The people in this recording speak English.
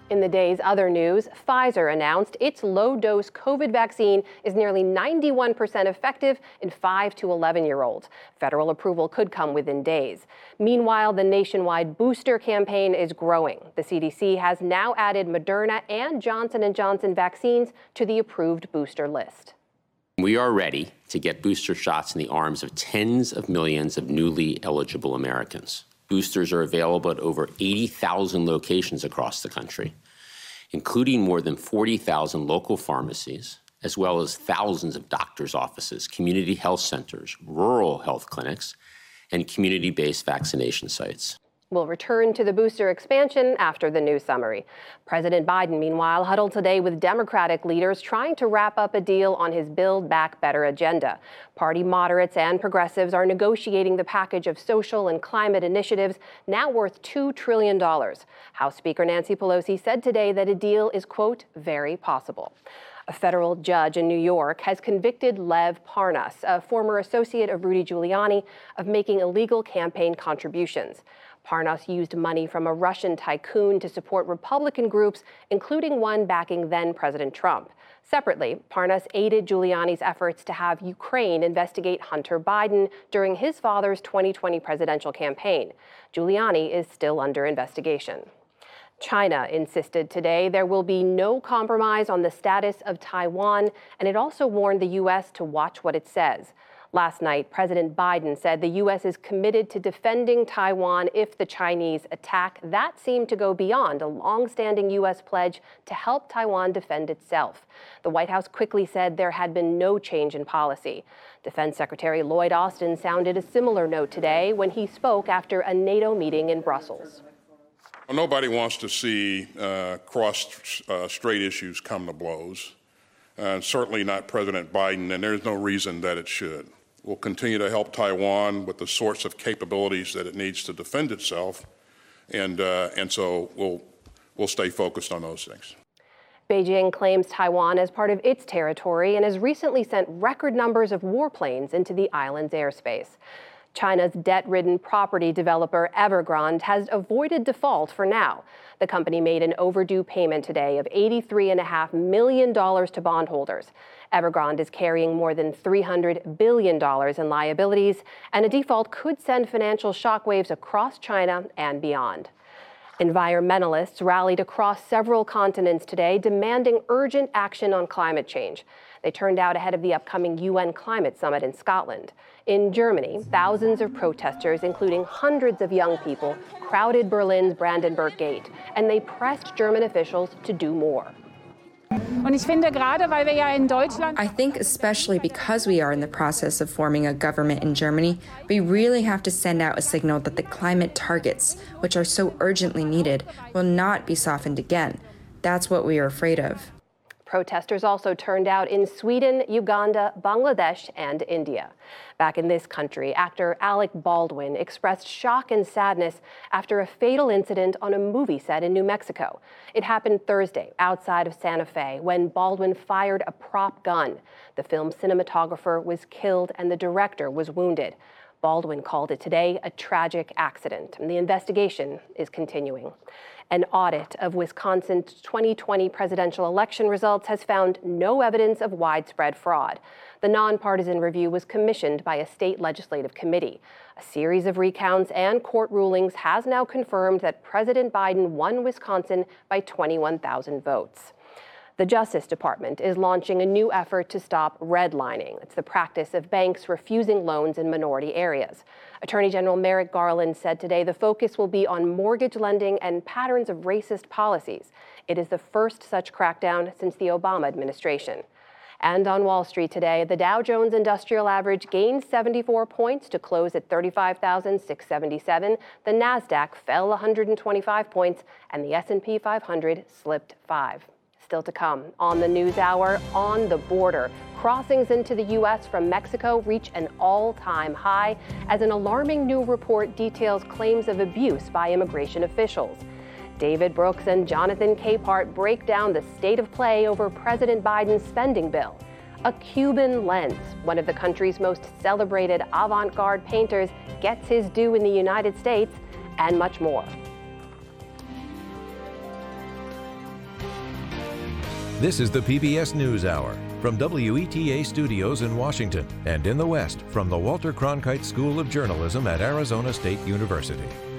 In the day's other news, Pfizer announced its low-dose COVID vaccine is nearly 91% effective in 5 to 11-year-olds. Federal approval could come within days. Meanwhile, the nationwide booster campaign is growing. The CDC has now added Moderna and Johnson & Johnson vaccines to the approved booster list. We are ready to get booster shots in the arms of tens of millions of newly eligible Americans. Boosters are available at over 80,000 locations across the country, including more than 40,000 local pharmacies, as well as thousands of doctors' offices, community health centers, rural health clinics, and community-based vaccination sites. We'll return to the booster expansion after the news summary. President Biden, meanwhile, huddled today with Democratic leaders trying to wrap up a deal on his Build Back Better agenda. Party moderates and progressives are negotiating the package of social and climate initiatives now worth $2 trillion. House Speaker Nancy Pelosi said today that a deal is, quote, very possible. A federal judge in New York has convicted Lev Parnas, a former associate of Rudy Giuliani, of making illegal campaign contributions. Parnas used money from a Russian tycoon to support Republican groups, including one backing then-President Trump. Separately, Parnas aided Giuliani's efforts to have Ukraine investigate Hunter Biden during his father's 2020 presidential campaign. Giuliani is still under investigation. China insisted today there will be no compromise on the status of Taiwan, and it also warned the U.S. to watch what it says. Last night, President Biden said the U.S. is committed to defending Taiwan if the Chinese attack. That seemed to go beyond a long-standing U.S. pledge to help Taiwan defend itself. The White House quickly said there had been no change in policy. Defense Secretary Lloyd Austin sounded a similar note today when he spoke after a NATO meeting in Brussels. Nobody wants to see cross-strait issues come to blows. Certainly not President Biden, and there's no reason that it should. We'll continue to help Taiwan with the sorts of capabilities that it needs to defend itself, and so we'll stay focused on those things. Beijing claims Taiwan as part of its territory and has recently sent record numbers of warplanes into the island's airspace. China's debt-ridden property developer Evergrande has avoided default for now. The company made an overdue payment today of $83.5 million to bondholders. Evergrande is carrying more than $300 billion in liabilities, and a default could send financial shockwaves across China and beyond. Environmentalists rallied across several continents today demanding urgent action on climate change. They turned out ahead of the upcoming UN Climate Summit in Scotland. In Germany, thousands of protesters, including hundreds of young people, crowded Berlin's Brandenburg Gate, and they pressed German officials to do more. I think especially because we are in the process of forming a government in Germany, we really have to send out a signal that the climate targets, which are so urgently needed, will not be softened again. That's what we are afraid of. Protesters also turned out in Sweden, Uganda, Bangladesh, and India. Back in this country, actor Alec Baldwin expressed shock and sadness after a fatal incident on a movie set in New Mexico. It happened Thursday outside of Santa Fe when Baldwin fired a prop gun. The film's cinematographer was killed and the director was wounded. Baldwin called it today a tragic accident, and the investigation is continuing. An audit of Wisconsin's 2020 presidential election results has found no evidence of widespread fraud. The nonpartisan review was commissioned by a state legislative committee. A series of recounts and court rulings has now confirmed that President Biden won Wisconsin by 21,000 votes. The Justice Department is launching a new effort to stop redlining. It's the practice of banks refusing loans in minority areas. Attorney General Merrick Garland said today the focus will be on mortgage lending and patterns of racist policies. It is the first such crackdown since the Obama administration. And on Wall Street today, the Dow Jones Industrial Average gained 74 points to close at 35,677. The Nasdaq fell 125 points, and the S&P 500 slipped 5. Still to come on the NewsHour, on the border, crossings into the U.S. from Mexico reach an all-time high as an alarming new report details claims of abuse by immigration officials. David Brooks and Jonathan Capehart break down the state of play over President Biden's spending bill. A Cuban lens, one of the country's most celebrated avant-garde painters, gets his due in the United States, and much more. This is the PBS NewsHour from WETA Studios in Washington and in the West from the Walter Cronkite School of Journalism at Arizona State University.